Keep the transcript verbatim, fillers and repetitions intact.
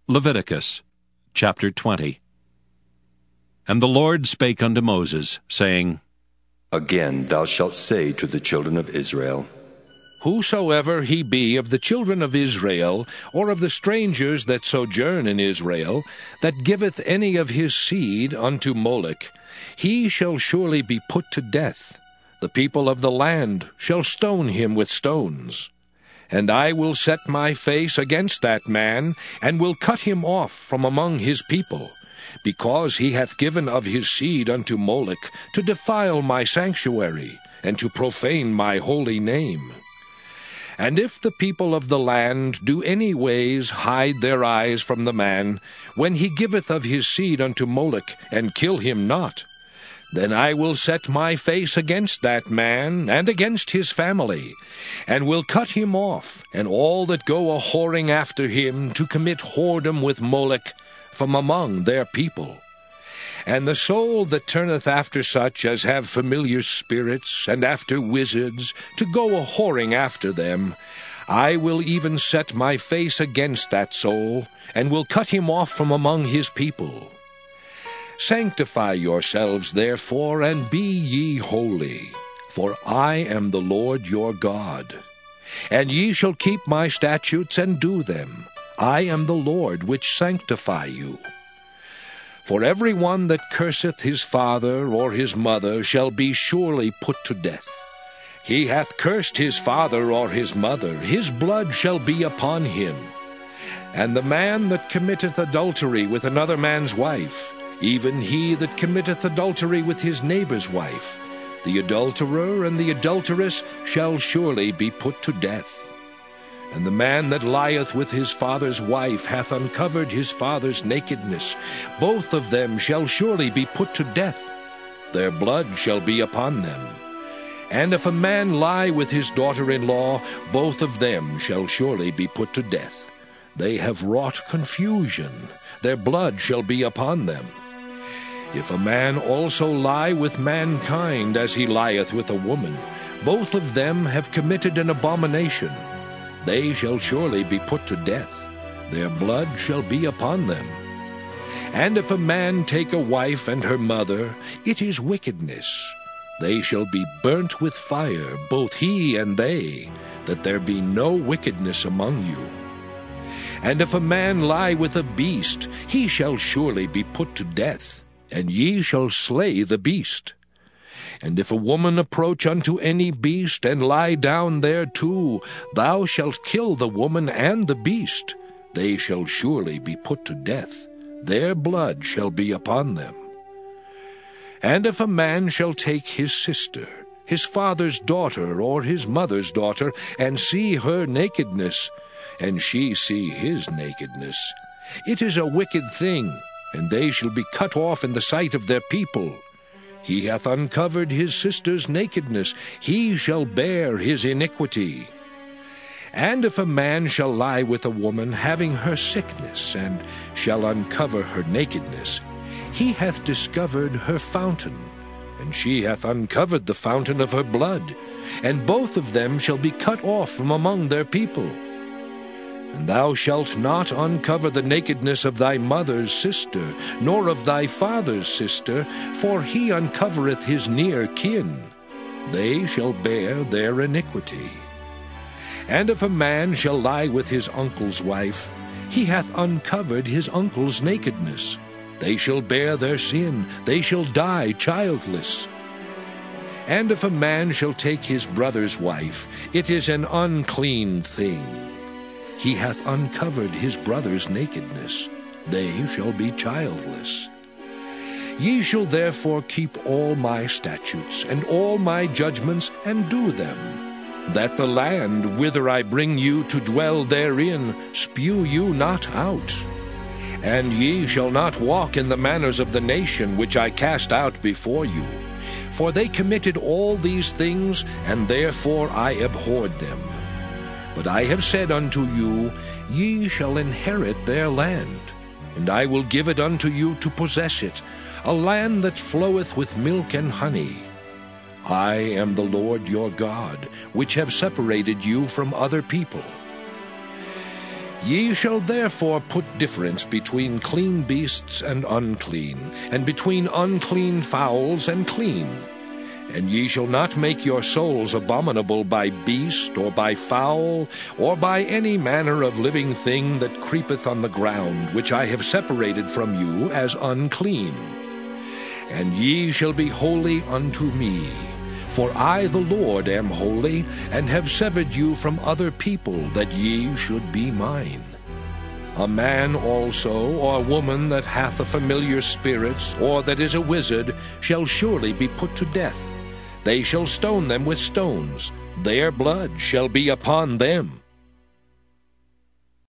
Leviticus chapter twenty. And the Lord spake unto Moses, saying, Again thou shalt say to the children of Israel, Whosoever he be of the children of Israel, or of the strangers that sojourn in Israel, that giveth any of his seed unto Moloch, he shall surely be put to death. The people of the land shall stone him with stones. And I will set my face against that man, and will cut him off from among his people, because he hath given of his seed unto Moloch, to defile my sanctuary, and to profane my holy name. And if the people of the land do any ways hide their eyes from the man, when he giveth of his seed unto Moloch, and kill him not, then I will set my face against that man, and against his family, and will cut him off, and all that go a whoring after him, to commit whoredom with Moloch, from among their people. And the soul that turneth after such as have familiar spirits, and after wizards, to go a whoring after them, I will even set my face against that soul, and will cut him off from among his people. Sanctify yourselves therefore, and be ye holy, for I am the Lord your God. And ye shall keep my statutes and do them. I am the Lord which sanctify you. For every one that curseth his father or his mother shall be surely put to death. He hath cursed his father or his mother, his blood shall be upon him. And the man that committeth adultery with another man's wife, even he that committeth adultery with his neighbor's wife, the adulterer and the adulteress shall surely be put to death. And the man that lieth with his father's wife hath uncovered his father's nakedness. Both of them shall surely be put to death. Their blood shall be upon them. And if a man lie with his daughter-in-law, both of them shall surely be put to death. They have wrought confusion. Their blood shall be upon them. If a man also lie with mankind as he lieth with a woman, both of them have committed an abomination. They shall surely be put to death. Their blood shall be upon them. And if a man take a wife and her mother, it is wickedness. They shall be burnt with fire, both he and they, that there be no wickedness among you. And if a man lie with a beast, he shall surely be put to death, and ye shall slay the beast. And if a woman approach unto any beast, and lie down thereto, thou shalt kill the woman and the beast. They shall surely be put to death. Their blood shall be upon them. And if a man shall take his sister, his father's daughter, or his mother's daughter, and see her nakedness, and she see his nakedness, it is a wicked thing, and they shall be cut off in the sight of their people. He hath uncovered his sister's nakedness, he shall bear his iniquity. And if a man shall lie with a woman having her sickness, and shall uncover her nakedness, he hath discovered her fountain, and she hath uncovered the fountain of her blood, and both of them shall be cut off from among their people. And thou shalt not uncover the nakedness of thy mother's sister, nor of thy father's sister, for he uncovereth his near kin. They shall bear their iniquity. And if a man shall lie with his uncle's wife, he hath uncovered his uncle's nakedness. They shall bear their sin, they shall die childless. And if a man shall take his brother's wife, it is an unclean thing. He hath uncovered his brother's nakedness. They shall be childless. Ye shall therefore keep all my statutes and all my judgments, and do them, that the land whither I bring you to dwell therein spew you not out. And ye shall not walk in the manners of the nation which I cast out before you. For they committed all these things, and therefore I abhorred them. But I have said unto you, Ye shall inherit their land, and I will give it unto you to possess it, a land that floweth with milk and honey. I am the Lord your God, which have separated you from other people. Ye shall therefore put difference between clean beasts and unclean, and between unclean fowls and clean. And ye shall not make your souls abominable by beast, or by fowl, or by any manner of living thing that creepeth on the ground, which I have separated from you as unclean. And ye shall be holy unto me. For I, the Lord, am holy, and have severed you from other people, that ye should be mine. A man also, or a woman that hath a familiar spirit, or that is a wizard, shall surely be put to death. They shall stone them with stones. Their blood shall be upon them.